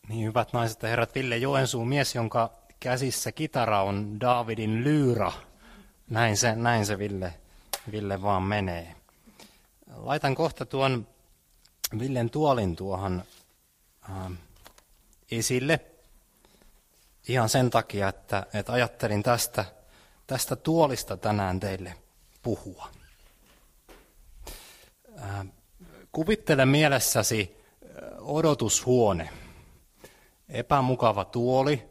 Niin, hyvät naiset ja herrat, Ville Joensuun mies, jonka käsissä kitara on Daavidin lyyra. Näin se Ville vaan menee. Laitan kohta tuon Villen tuolin tuohon esille. Ihan sen takia, että ajattelin tästä tuolista tänään teille puhua. Kuvittele mielessäsi odotushuone. Epämukava tuoli,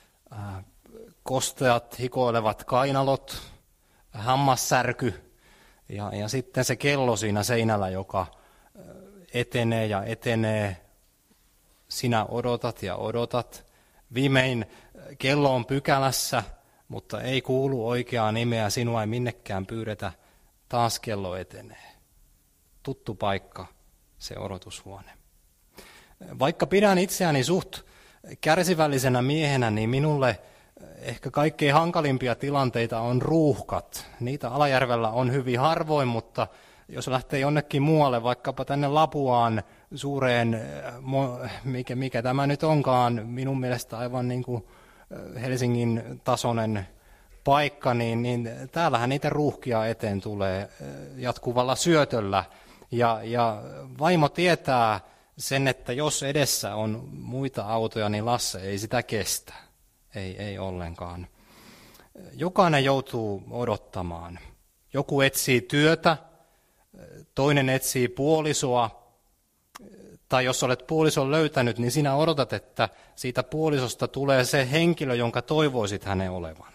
kosteat hikoilevat kainalot, hammassärky ja sitten se kello siinä seinällä, joka etenee ja etenee. Sinä odotat ja odotat. Viimein kello on pykälässä, mutta ei kuulu oikeaa nimeä, sinua ei minnekään pyydetä. Taas kello etenee. Tuttu paikka, se odotushuone. Vaikka pidän itseäni suht kärsivällisenä miehenä, niin minulle ehkä kaikkein hankalimpia tilanteita on ruuhkat. Niitä Alajärvellä on hyvin harvoin, mutta jos lähtee jonnekin muualle, vaikkapa tänne Lapuaan suureen, mikä tämä nyt onkaan, minun mielestä aivan niin kuin Helsingin tasoinen paikka, niin täällähän niitä ruuhkia eteen tulee jatkuvalla syötöllä. Ja vaimo tietää sen, että jos edessä on muita autoja, niin Lasse ei sitä kestä. Ei ollenkaan. Jokainen joutuu odottamaan. Joku etsii työtä, toinen etsii puolisoa, tai jos olet puolison löytänyt, niin sinä odotat, että siitä puolisosta tulee se henkilö, jonka toivoisit hänen olevan.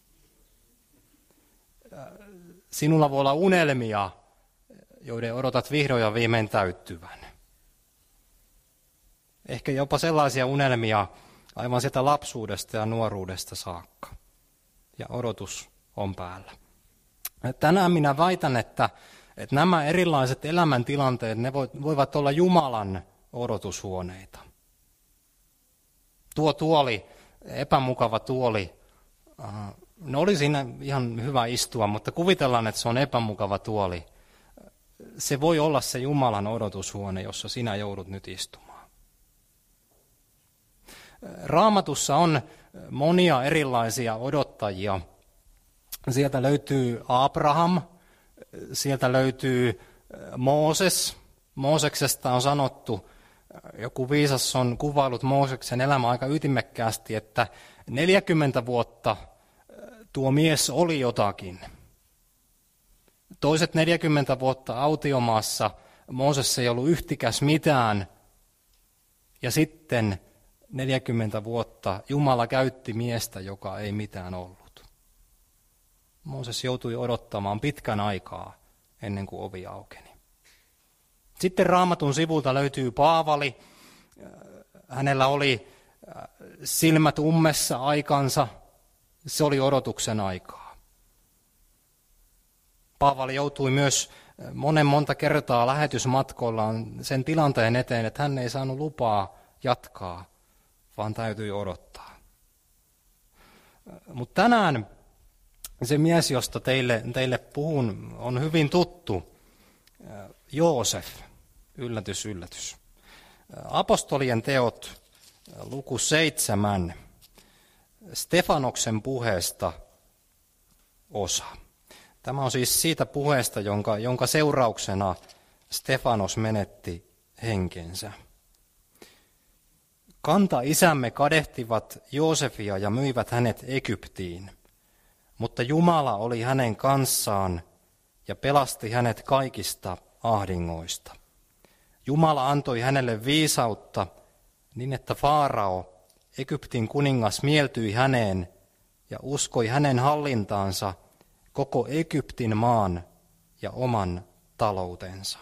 Sinulla voi olla unelmia, joiden odotat vihdoin ja viimein täyttyvän. Ehkä jopa sellaisia unelmia aivan sieltä lapsuudesta ja nuoruudesta saakka. Ja odotus on päällä. Tänään minä väitän, että nämä erilaiset elämäntilanteet, ne voivat olla Jumalan odotushuoneita. Tuo tuoli, epämukava tuoli, no oli siinä ihan hyvä istua, mutta kuvitellaan, että se on epämukava tuoli. Se voi olla se Jumalan odotushuone, jossa sinä joudut nyt istumaan. Raamatussa on monia erilaisia odottajia. Sieltä löytyy Abraham, sieltä löytyy Mooses. Mooseksesta on sanottu, joku viisas on kuvailut Mooseksen elämää aika ytimekkäästi, että 40 vuotta tuo mies oli jotakin. Toiset 40 vuotta autiomaassa Mooses ei ollut yhtikäs mitään. Ja sitten 40 vuotta Jumala käytti miestä, joka ei mitään ollut. Mooses joutui odottamaan pitkän aikaa ennen kuin ovi aukeni. Sitten Raamatun sivulta löytyy Paavali. Hänellä oli silmät ummessa aikansa. Se oli odotuksen aikaa. Paavali joutui myös monta kertaa lähetysmatkoillaan sen tilanteen eteen, että hän ei saanut lupaa jatkaa, vaan täytyi odottaa. Mutta tänään se mies, josta teille puhun, on hyvin tuttu. Joosef, yllätys, yllätys. Apostolien teot, luku 7, Stefanoksen puheesta osa. Tämä on siis siitä puheesta, jonka seurauksena Stefanos menetti henkensä. Kanta-isämme kadehtivat Joosefia ja myivät hänet Egyptiin, mutta Jumala oli hänen kanssaan ja pelasti hänet kaikista ahdingoista. Jumala antoi hänelle viisautta niin, että Faarao, Egyptin kuningas, mieltyi häneen ja uskoi hänen hallintaansa koko Egyptin maan ja oman taloutensa.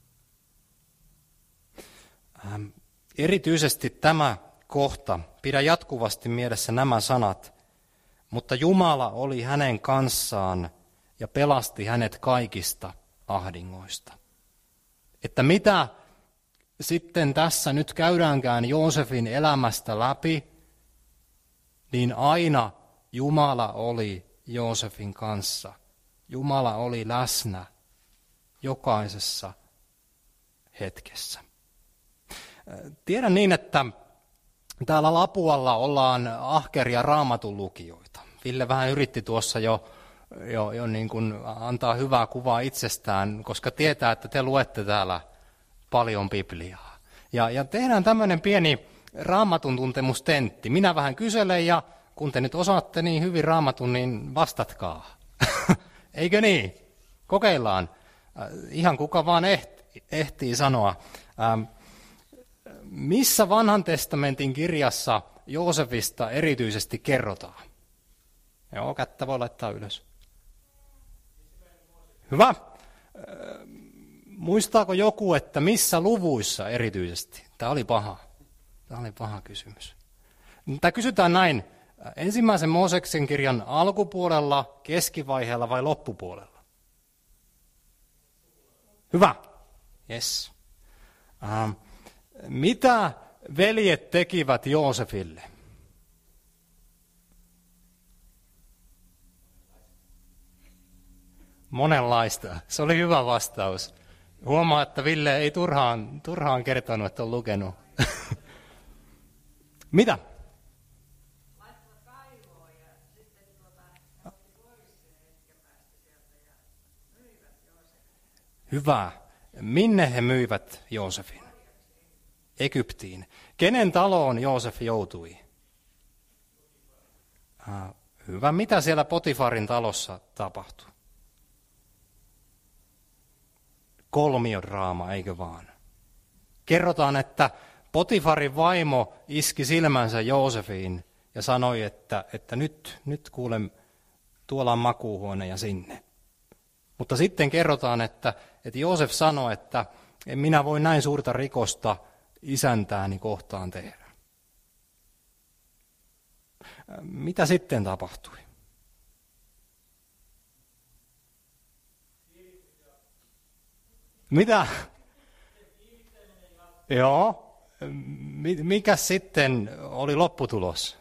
Erityisesti tämä kohta, pidä jatkuvasti mielessä nämä sanat, mutta Jumala oli hänen kanssaan ja pelasti hänet kaikista ahdingoista. Että mitä sitten tässä nyt käydäänkään Joosefin elämästä läpi, niin aina Jumala oli Joosefin kanssa. Jumala oli läsnä jokaisessa hetkessä. Tiedän niin, että täällä Lapualla ollaan ahkeria raamatun lukijoita. Ville vähän yritti tuossa jo niin kuin antaa hyvää kuvaa itsestään, koska tietää, että te luette täällä paljon Bibliaa. Ja tehdään tämmöinen pieni raamatun tuntemustentti. Minä vähän kyselen ja kun te nyt osaatte niin hyvin raamatun, niin vastatkaa. Eikö niin? Kokeillaan. Ihan kuka vaan ehtii sanoa. Missä vanhan testamentin kirjassa Joosefista erityisesti kerrotaan? Joo, kättä voi laittaa ylös. Hyvä. Muistaako joku, että missä luvuissa erityisesti? Tämä oli paha kysymys. Tämä kysytään näin. Ensimmäisen Mooseksen kirjan alkupuolella, keskivaiheella vai loppupuolella? Hyvä. Yes. Mitä veljet tekivät Joosefille? Monenlaista. Se oli hyvä vastaus. Huomaa, että Ville ei turhaan kertonut, että on lukenut. Mitä? Laittoivat kaivoon ja sitten otti pois hetken päästä sieltä ja myivät Joosefin. Hyvä. Minne he myivät Joosefin? Egyptiin. Kenen taloon Joosef joutui? Hyvä. Mitä siellä Potifarin talossa tapahtui? Kolmiodraama, eikö vaan? Kerrotaan, että Potifarin vaimo iski silmänsä Joosefiin ja sanoi, että nyt kuulen, tuolla on makuuhuone ja sinne. Mutta sitten kerrotaan, että Joosef sanoi, että en minä voi näin suurta rikosta isäntääni kohtaan tehdä. Mitä sitten tapahtui? Mitä? Joo. Mikä sitten oli lopputulos?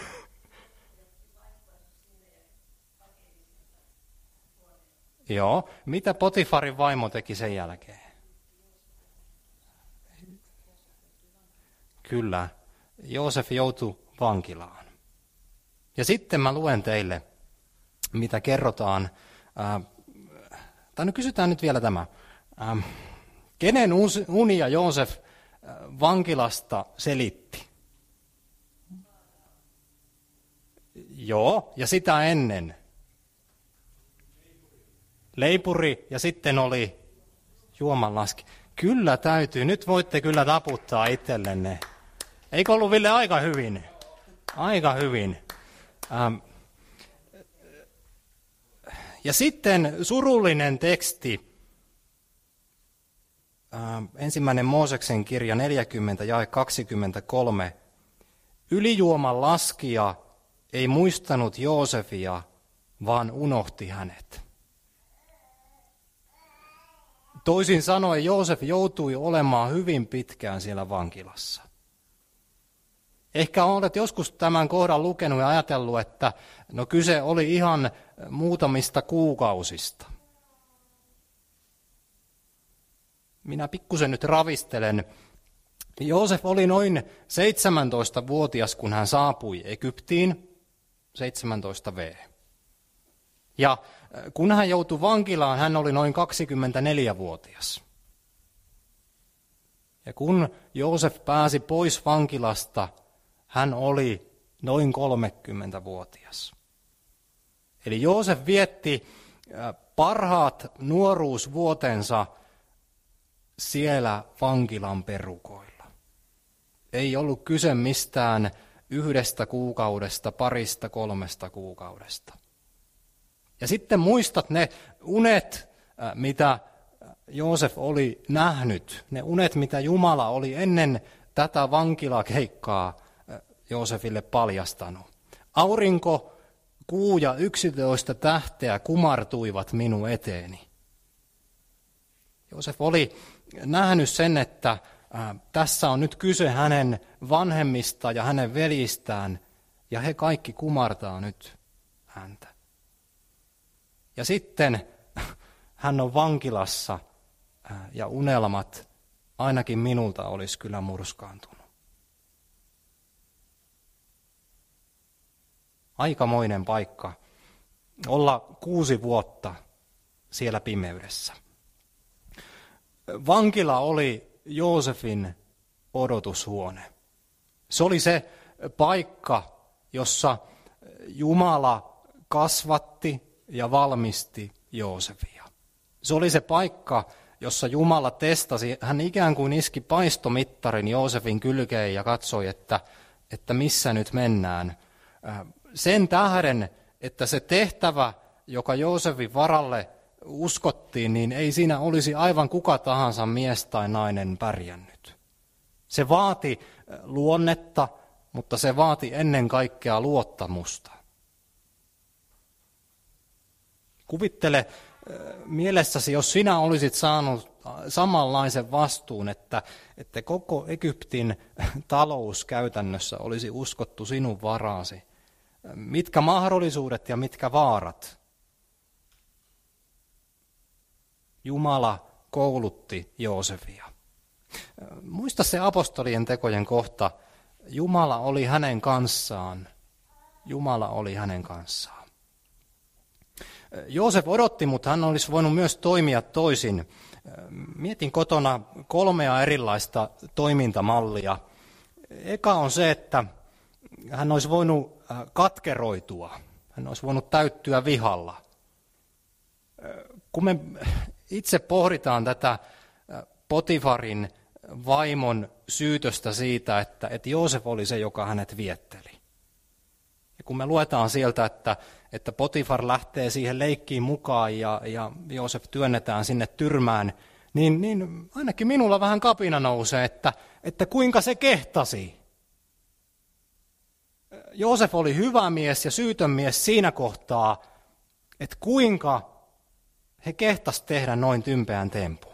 Joo. Mitä Potifarin vaimo teki sen jälkeen? Kyllä. Joosef joutui vankilaan. Ja sitten mä luen teille, mitä kerrotaan. Tai no kysytään nyt vielä tämä. Kenen unia Joosef vankilasta selitti? Joo, ja sitä ennen. Leipuri ja sitten oli juomanlaski. Kyllä täytyy, nyt voitte kyllä taputtaa itsellenne. Eikö ollut Ville aika hyvin? Aika hyvin. Ja sitten surullinen teksti. Ensimmäinen Mooseksen kirja 40 jae 23. Ylijuoman laskija ei muistanut Joosefia, vaan unohti hänet. Toisin sanoen Joosef joutui olemaan hyvin pitkään siellä vankilassa. Ehkä olet joskus tämän kohdan lukenut ja ajatellut, että no kyse oli ihan muutamista kuukausista. Minä pikkusen nyt ravistelen. Joosef oli noin 17-vuotias, kun hän saapui Egyptiin, 17V. Ja kun hän joutui vankilaan, hän oli noin 24-vuotias. Ja kun Joosef pääsi pois vankilasta, hän oli noin 30-vuotias. Eli Joosef vietti parhaat nuoruusvuotensa siellä vankilan perukoilla. Ei ollut kyse mistään 1 kuukaudesta, 2-3 kuukaudesta. Ja sitten muistat ne unet, mitä Joosef oli nähnyt, ne unet, mitä Jumala oli ennen tätä vankilakeikkaa Joosefille paljastanut. Aurinko, kuu ja 11 tähteä kumartuivat minun eteeni. Joosef oli nähnyt sen, että tässä on nyt kyse hänen vanhemmista ja hänen veljistään, ja he kaikki kumartaa nyt häntä. Ja sitten hän on vankilassa, ja unelmat ainakin minulta olisi kyllä murskaantunut. Aikamoinen paikka. Olla 6 vuotta siellä pimeydessä. Vankila oli Joosefin odotushuone. Se oli se paikka, jossa Jumala kasvatti ja valmisti Joosefia. Se oli se paikka, jossa Jumala testasi. Hän ikään kuin iski paistomittarin Joosefin kylkeen ja katsoi, että missä nyt mennään. Sen tähden, että se tehtävä, joka Joosefin varalle uskottiin, niin ei siinä olisi aivan kuka tahansa mies tai nainen pärjännyt. Se vaati luonnetta, mutta se vaati ennen kaikkea luottamusta. Kuvittele mielessäsi, jos sinä olisit saanut samanlaisen vastuun, että koko Egyptin talous käytännössä olisi uskottu sinun varaasi. Mitkä mahdollisuudet ja mitkä vaarat? Jumala koulutti Joosefia. Muista se apostolien tekojen kohta. Jumala oli hänen kanssaan. Jumala oli hänen kanssaan. Joosef odotti, mutta hän olisi voinut myös toimia toisin. Mietin kotona 3 erilaista toimintamallia. Eka on se, että hän olisi voinut katkeroitua. Hän olisi voinut täyttyä vihalla. Kun me itse pohditaan tätä Potifarin vaimon syytöstä siitä, että Joosef oli se, joka hänet vietteli. Ja kun me luetaan sieltä, että Potifar lähtee siihen leikkiin mukaan ja Joosef työnnetään sinne tyrmään, niin ainakin minulla vähän kapina nousee, että kuinka se kehtasi. Joosef oli hyvä mies ja syytön mies siinä kohtaa, että kuinka he kehtas tehdä noin tympeän tempun.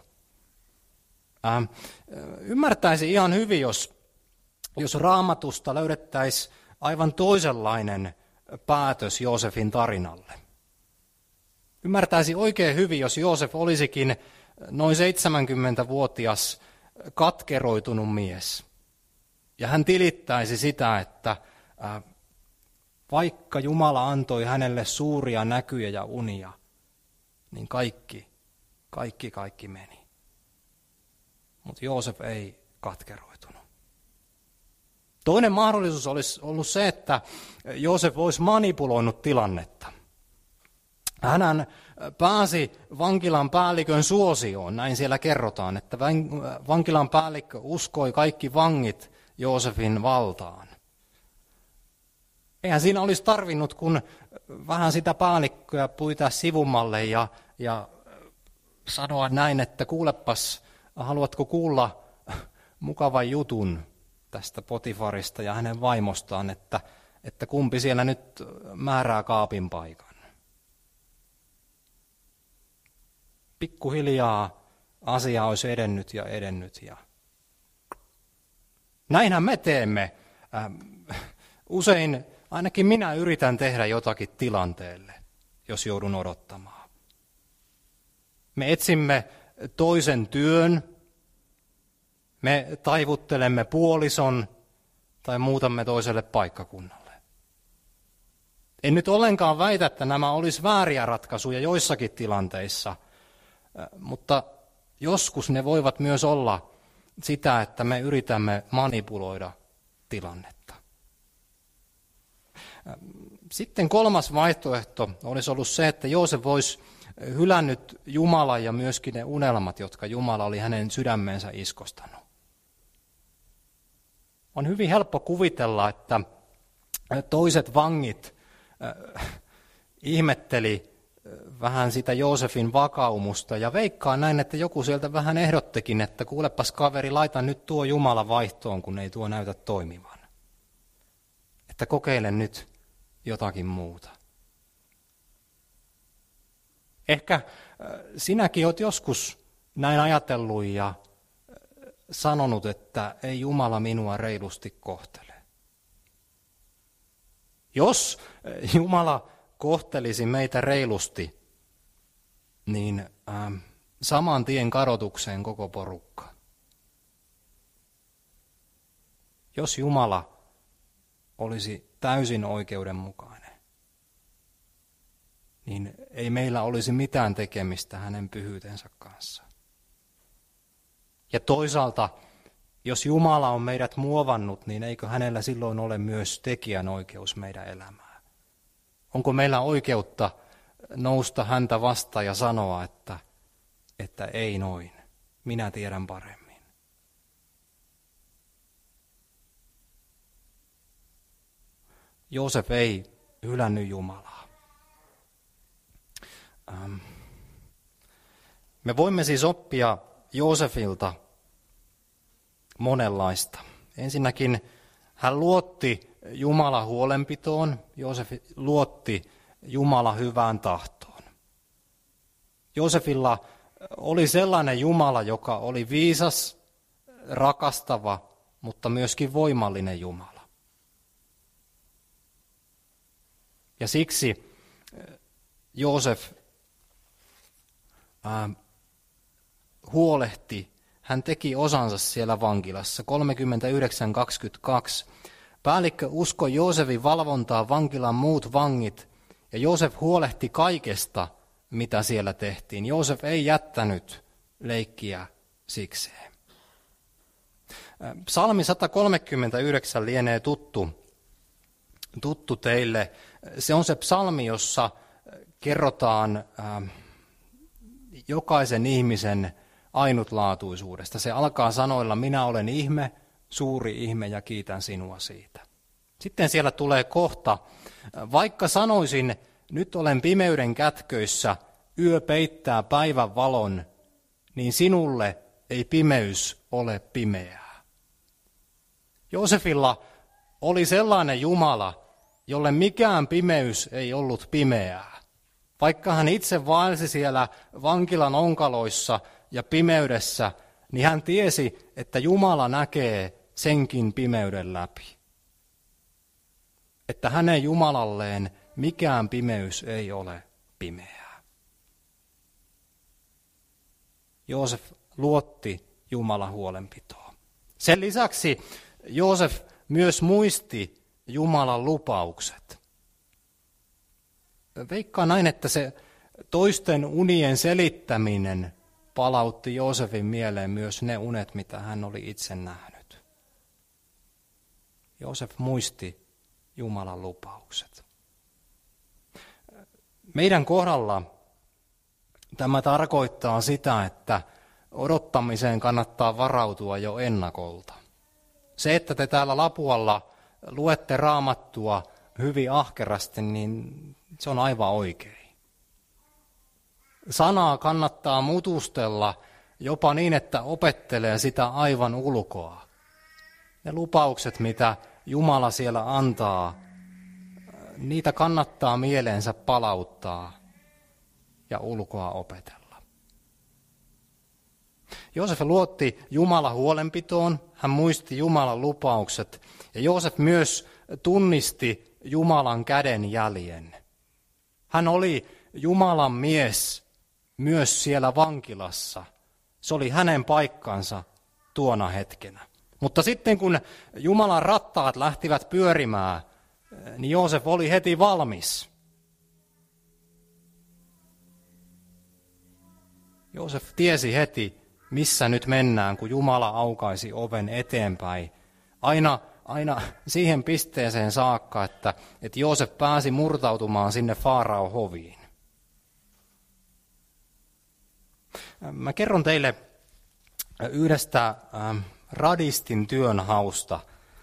Ymmärtäisi ihan hyvin, jos Raamatusta löydettäisiin aivan toisenlainen päätös Joosefin tarinalle. Ymmärtäisi oikein hyvin, jos Joosef olisikin noin 70-vuotias katkeroitunut mies. Ja hän tilittäisi sitä, että vaikka Jumala antoi hänelle suuria näkyjä ja unia, niin kaikki meni. Mutta Joosef ei katkeroitunut. Toinen mahdollisuus olisi ollut se, että Joosef olisi manipuloinut tilannetta. Hän pääsi vankilan päällikön suosioon, näin siellä kerrotaan, että vankilan päällikkö uskoi kaikki vangit Joosefin valtaan. Eihän siinä olisi tarvinnut, kun vähän sitä päällikköä pyytää sivumalle ja sanoa näin, että kuulepas, haluatko kuulla mukavan jutun tästä Potifarista ja hänen vaimostaan, että kumpi siellä nyt määrää kaapin paikan. Pikkuhiljaa asia olisi edennyt. Ja näinhän me teemme. Usein ainakin minä yritän tehdä jotakin tilanteelle, jos joudun odottamaan. Me etsimme toisen työn, me taivuttelemme puolison tai muutamme toiselle paikkakunnalle. En nyt ollenkaan väitä, että nämä olisi vääriä ratkaisuja joissakin tilanteissa, mutta joskus ne voivat myös olla sitä, että me yritämme manipuloida tilannetta. Sitten 3. vaihtoehto olisi ollut se, että Joosef olisi hylännyt Jumalan ja myöskin ne unelmat, jotka Jumala oli hänen sydämensä iskostanut. On hyvin helppo kuvitella, että toiset vangit ihmetteli vähän sitä Joosefin vakaumusta ja veikkaa näin, että joku sieltä vähän ehdottikin, että kuulepas kaveri, laita nyt tuo Jumala vaihtoon, kun ei tuo näytä toimivan. Että kokeile nyt jotakin muuta. Ehkä sinäkin olet joskus näin ajatellut ja sanonut, että ei Jumala minua reilusti kohtele. Jos Jumala kohtelisi meitä reilusti, niin saman tien kadotukseen koko porukka. Jos Jumala olisi täysin oikeudenmukainen, niin ei meillä olisi mitään tekemistä hänen pyhyytensä kanssa. Ja toisaalta, jos Jumala on meidät muovannut, niin eikö hänellä silloin ole myös tekijänoikeus meidän elämään? Onko meillä oikeutta nousta häntä vastaan ja sanoa, että ei noin, minä tiedän paremmin? Joosef ei hylännyt Jumalaa. Me voimme siis oppia Joosefilta monenlaista. Ensinnäkin hän luotti Jumalan huolenpitoon, Joosef luotti Jumalan hyvään tahtoon. Joosefilla oli sellainen Jumala, joka oli viisas, rakastava, mutta myöskin voimallinen Jumala. Ja siksi Joosef huolehti, hän teki osansa siellä vankilassa. 39:22. Päällikkö uskoi Joosefin valvontaa vankilan muut vangit, ja Joosef huolehti kaikesta, mitä siellä tehtiin. Joosef ei jättänyt leikkiä sikseen. Psalmi 139 lienee tuttu teille. Se on se psalmi, jossa kerrotaan jokaisen ihmisen ainutlaatuisuudesta. Se alkaa sanoilla, minä olen ihme, suuri ihme ja kiitän sinua siitä. Sitten siellä tulee kohta, vaikka sanoisin, nyt olen pimeyden kätköissä, yö peittää päivän valon, niin sinulle ei pimeys ole pimeää. Joosefilla oli sellainen Jumala, jolle mikään pimeys ei ollut pimeää. Vaikka hän itse vaelsi siellä vankilan onkaloissa ja pimeydessä, niin hän tiesi, että Jumala näkee senkin pimeyden läpi. Että hänen Jumalalleen mikään pimeys ei ole pimeää. Joosef luotti Jumalan huolenpitoon. Sen lisäksi Joosef myös muisti Jumalan lupaukset. Veikkaan näin, että se toisten unien selittäminen palautti Joosefin mieleen myös ne unet, mitä hän oli itse nähnyt. Joosef muisti Jumalan lupaukset. Meidän kohdalla tämä tarkoittaa sitä, että odottamiseen kannattaa varautua jo ennakolta. Se, että te täällä Lapualla luette Raamattua hyvin ahkerasti, niin se on aivan oikein. Sanaa kannattaa mutustella jopa niin, että opettelee sitä aivan ulkoa. Ne lupaukset, mitä Jumala siellä antaa, niitä kannattaa mieleensä palauttaa ja ulkoa opetella. Joosef luotti Jumalan huolenpitoon, hän muisti Jumalan lupaukset ja Joosef myös tunnisti Jumalan kädenjäljen. Hän oli Jumalan mies myös siellä vankilassa. Se oli hänen paikkansa tuona hetkenä. Mutta sitten kun Jumalan rattaat lähtivät pyörimään, niin Joosef oli heti valmis. Joosef tiesi heti, missä nyt mennään, kun Jumala aukaisi oven eteenpäin. Aina siihen pisteeseen saakka, että Joosef pääsi murtautumaan sinne Faaraon hoviin. Mä kerron teille yhdestä radistin työnhausta.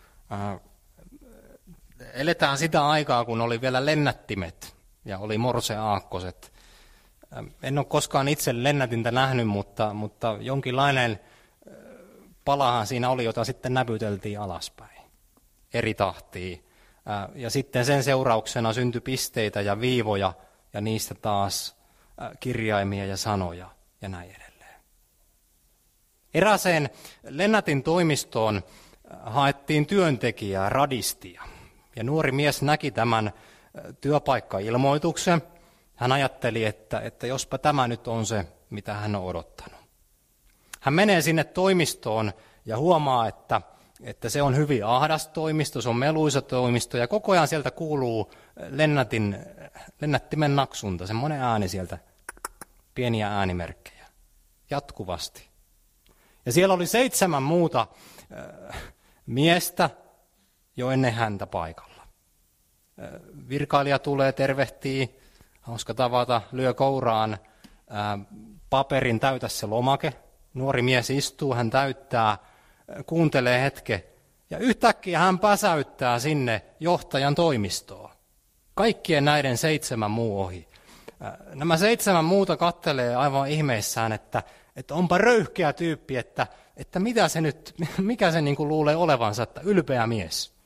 Eletään sitä aikaa, kun oli vielä lennättimet ja oli morseaakkoset. En ole koskaan itse lennätintä nähnyt, mutta jonkinlainen palahan siinä oli, jota sitten näpyteltiin alaspäin eri tahtiin. Ja sitten sen seurauksena syntyi pisteitä ja viivoja ja niistä taas kirjaimia ja sanoja ja näin edelleen. Erääseen lennätin toimistoon haettiin työntekijää, radistia. Ja nuori mies näki tämän työpaikkailmoituksen. Hän ajatteli, että jospa tämä nyt on se, mitä hän on odottanut. Hän menee sinne toimistoon ja huomaa, että se on hyvin ahdas toimisto, se on meluisa toimisto ja koko ajan sieltä kuuluu lennättimen naksunta, semmoinen ääni sieltä, pieniä äänimerkkejä, jatkuvasti. Ja siellä oli 7 muuta miestä jo ennen häntä paikalla. Virkailija tulee, tervehtii, hauska tavata, lyö kouraan paperin, täytä se lomake. Nuori mies istuu, hän täyttää, kuuntelee hetke ja yhtäkkiä hän päsäyttää sinne johtajan toimistoon. Kaikkien näiden 7 muu ohi. Nämä 7 muuta kattelee aivan ihmeissään, että onpa röyhkeä tyyppi, että mitä se nyt, mikä se niin kuin luulee olevansa, että ylpeä mies.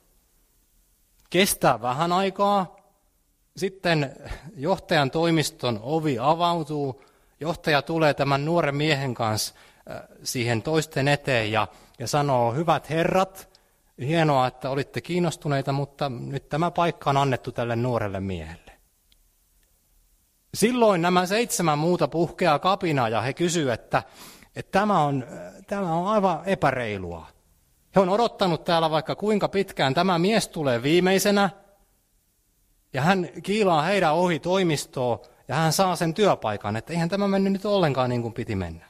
Kestää vähän aikaa, sitten johtajan toimiston ovi avautuu, johtaja tulee tämän nuoren miehen kanssa siihen toisten eteen ja sanoo, hyvät herrat, hienoa, että olitte kiinnostuneita, mutta nyt tämä paikka on annettu tälle nuorelle miehelle. Silloin nämä 7 muuta puhkeaa kapinaa ja he kysyvät, että tämä on aivan epäreilua. He on odottanut täällä vaikka kuinka pitkään, tämä mies tulee viimeisenä ja hän kiilaa heidän ohi toimistoon ja hän saa sen työpaikan, että eihän tämä mennyt nyt ollenkaan niin kuin piti mennä.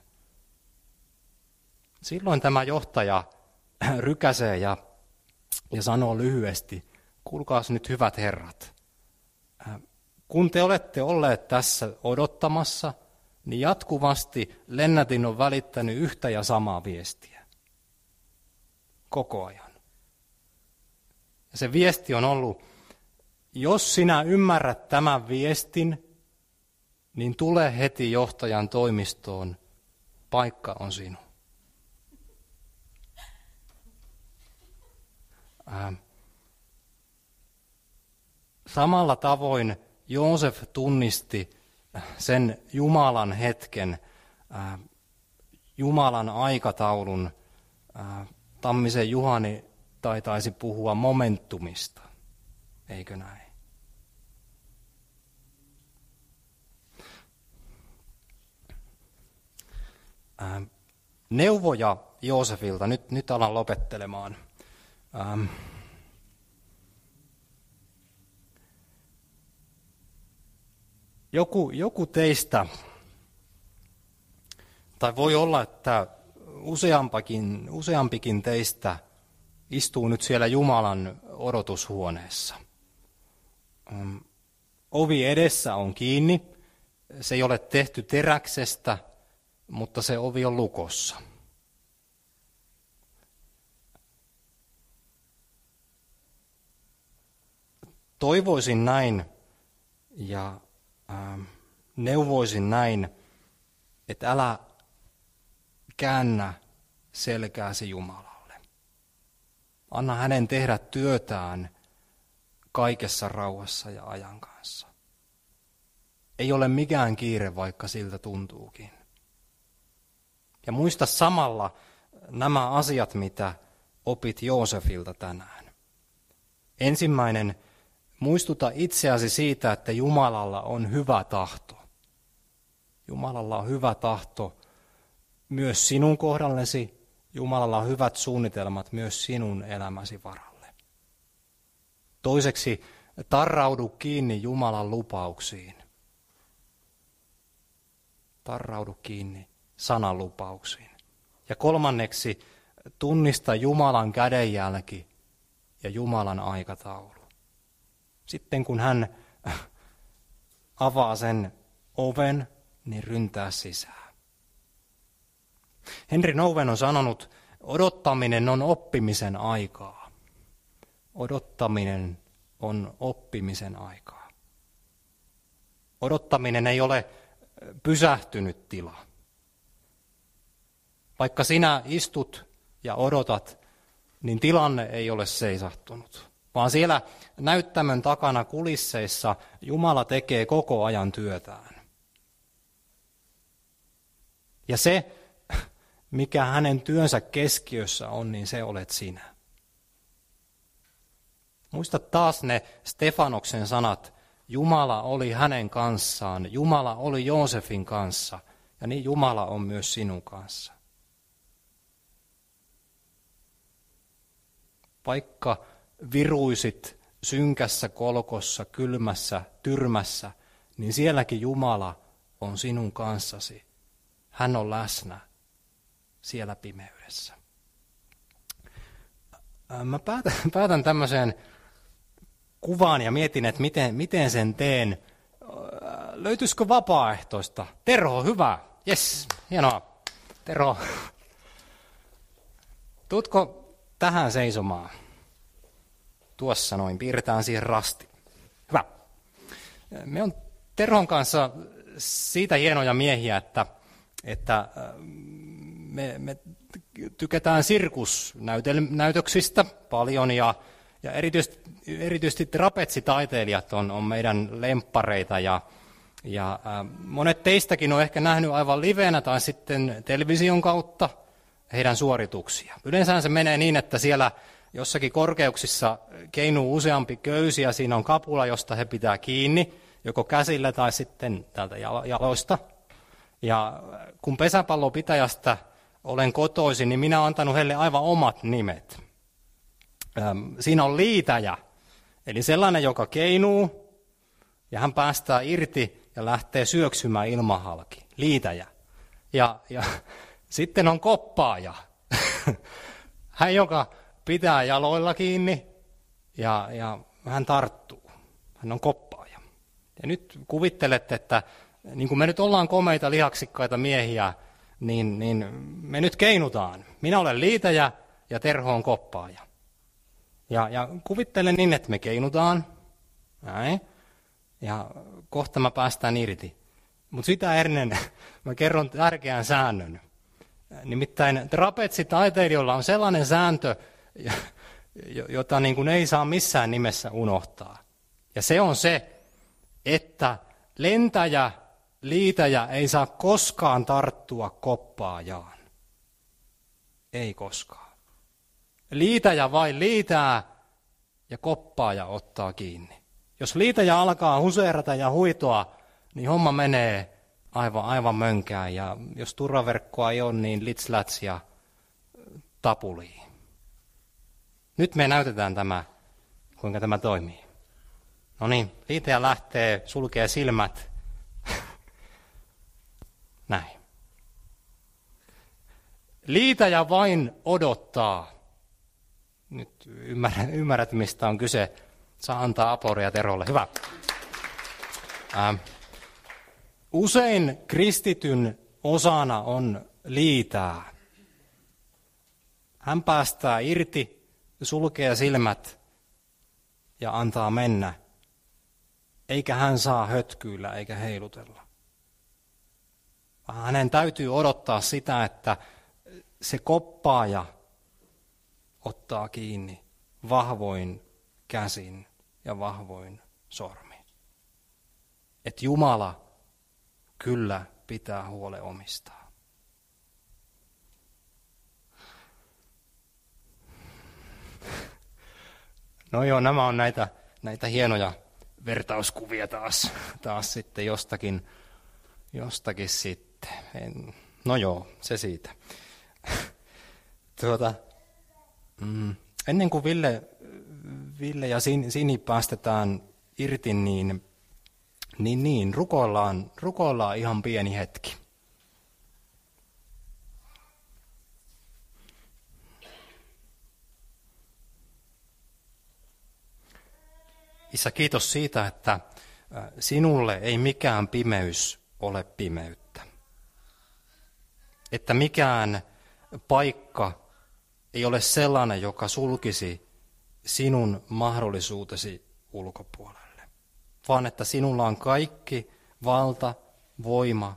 Silloin tämä johtaja rykäsee ja sanoo lyhyesti, kuulkaas nyt hyvät herrat, kun te olette olleet tässä odottamassa, niin jatkuvasti lennätin on välittänyt yhtä ja samaa viestiä. Koko ajan. Ja se viesti on ollut, jos sinä ymmärrät tämän viestin, niin tule heti johtajan toimistoon, paikka on sinun. Samalla tavoin Joosef tunnisti sen Jumalan hetken, Jumalan aikataulun. Tammisen Juhani taisi puhua momentumista, eikö näin? Neuvoja Joosefilta, nyt alan lopettelemaan. Joku teistä, tai voi olla, että useampikin teistä istuu nyt siellä Jumalan odotushuoneessa. Ovi edessä on kiinni, se ei ole tehty teräksestä, mutta se ovi on lukossa. Toivoisin näin ja neuvoisin näin, että älä käännä selkääsi Jumalalle. Anna hänen tehdä työtään kaikessa rauhassa ja ajan kanssa. Ei ole mikään kiire, vaikka siltä tuntuukin. Ja muista samalla nämä asiat, mitä opit Joosefilta tänään. Ensimmäinen, muistuta itseäsi siitä, että Jumalalla on hyvä tahto. Jumalalla on hyvä tahto myös sinun kohdallesi. Jumalalla on hyvät suunnitelmat myös sinun elämäsi varalle. Toiseksi, tarraudu kiinni Jumalan lupauksiin. Tarraudu kiinni sanan lupauksiin. Ja kolmanneksi, tunnista Jumalan kädenjälki ja Jumalan aikataulu. Sitten kun hän avaa sen oven, niin ryntää sisään. Henry Nouwen on sanonut, odottaminen on oppimisen aikaa. Odottaminen on oppimisen aikaa. Odottaminen ei ole pysähtynyt tila. Vaikka sinä istut ja odotat, niin tilanne ei ole seisahtunut, vaan siellä näyttämön takana kulisseissa Jumala tekee koko ajan työtään. Ja se, mikä hänen työnsä keskiössä on, niin se olet sinä. Muista taas ne Stefanoksen sanat, Jumala oli hänen kanssaan, Jumala oli Joosefin kanssa, ja niin Jumala on myös sinun kanssa. vaikka viruisit synkässä kolkossa, kylmässä tyrmässä, niin sielläkin Jumala on sinun kanssasi. Hän on läsnä siellä pimeydessä. Mä päätän tämmöiseen kuvaan ja mietin, että miten sen teen. Löytyisikö vapaaehtoista? Terho, hyvä. Jes, hienoa. Terho. Tuutko tähän seisomaan? Tuossa noin, piirretään siihen rasti. Hyvä. Me on Terhon kanssa siitä hienoja miehiä, että me tykätään sirkusnäytöksistä paljon ja erityisesti trapetsitaiteilijat on meidän lemppareita ja monet teistäkin on ehkä nähnyt aivan livenä tai sitten television kautta heidän suorituksia. Yleensä se menee niin, että siellä jossakin korkeuksissa keinuu useampi köysi ja siinä on kapula, josta he pitää kiinni, joko käsillä tai sitten täältä jaloista. Ja kun pesäpallopitäjästä olen kotoisin, niin minä olen antanut heille aivan omat nimet. Siinä on liitäjä, eli sellainen, joka keinuu ja hän päästää irti ja lähtee syöksymään ilman halki. Liitäjä. Ja sitten on koppaaja. Hän, joka pitää jaloilla kiinni ja hän tarttuu. Hän on koppaaja. Ja nyt kuvittelette, että niin kuin me nyt ollaan komeita lihaksikkaita miehiä, niin me nyt keinutaan. Minä olen liitäjä ja Terho on koppaaja. Ja kuvittelen niin, että me keinutaan. Näin. Ja kohta mä päästään irti. Mutta sitä ennen mä kerron tärkeän säännön. Nimittäin trapetsitaiteilijoilla on sellainen sääntö, jota niin kuin ei saa missään nimessä unohtaa. Ja se on se, että lentäjä, liitäjä ei saa koskaan tarttua koppaajaan. Ei koskaan. Liitäjä vain liitää ja koppaaja ottaa kiinni. Jos liitäjä alkaa huseerata ja huitoa, niin homma menee aivan mönkään. Ja jos turvaverkkoa ei ole, niin litslats ja tapuliin. Nyt me näytetään tämä, kuinka tämä toimii. No niin, liitäjä lähtee, sulkee silmät. Näin. Liitäjä vain odottaa. Nyt ymmärrät, mistä on kyse. Saa antaa aplaudia Terholle. Hyvä. Usein kristityn osana on liitää. Hän päästää irti, sulkee silmät ja antaa mennä. Eikä hän saa hötkyillä eikä heilutella. Hänen täytyy odottaa sitä, että se koppaaja ottaa kiinni vahvoin käsin ja vahvoin sormi. Että Jumala kyllä pitää huolen omistaan. No joo, nämä on näitä hienoja vertauskuvia taas sitten jostakin sitten. No joo, se siitä. Ennen kuin Ville ja Sini päästetään irti, niin rukoillaan ihan pieni hetki. Isä, kiitos siitä, että sinulle ei mikään pimeys ole pimeyttä. Että mikään paikka ei ole sellainen, joka sulkisi sinun mahdollisuutesi ulkopuolelle, vaan että sinulla on kaikki valta, voima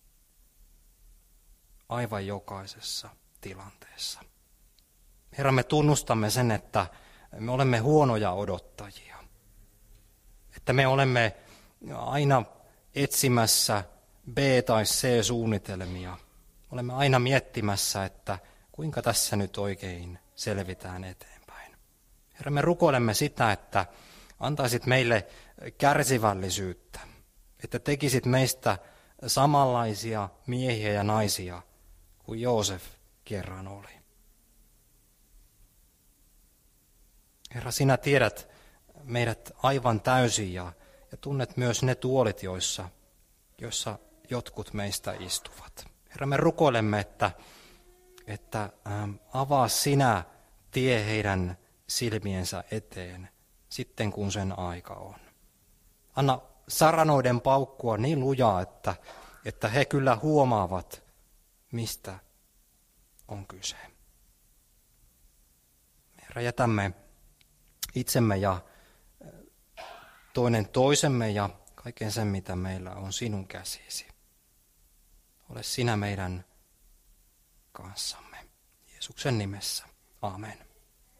aivan jokaisessa tilanteessa. Herra, me tunnustamme sen, että me olemme huonoja odottajia. Että me olemme aina etsimässä B- tai C-suunnitelmia. Olemme aina miettimässä, että kuinka tässä nyt oikein selvitään eteenpäin. Herra, me rukoilemme sitä, että antaisit meille kärsivällisyyttä, että tekisit meistä samanlaisia miehiä ja naisia kuin Joosef kerran oli. Herra, sinä tiedät meidät aivan täysin ja tunnet myös ne tuolit, joissa jotkut meistä istuvat. Herra, me rukoilemme, että avaa sinä tie heidän silmiensä eteen sitten, kun sen aika on. Anna saranoiden paukkua niin lujaa, että he kyllä huomaavat, mistä on kyse. Herra, jätämme itsemme ja toinen toisemme ja kaiken sen, mitä meillä on sinun käsisi. Ole sinä meidän kanssamme. Jeesuksen nimessä. Amen.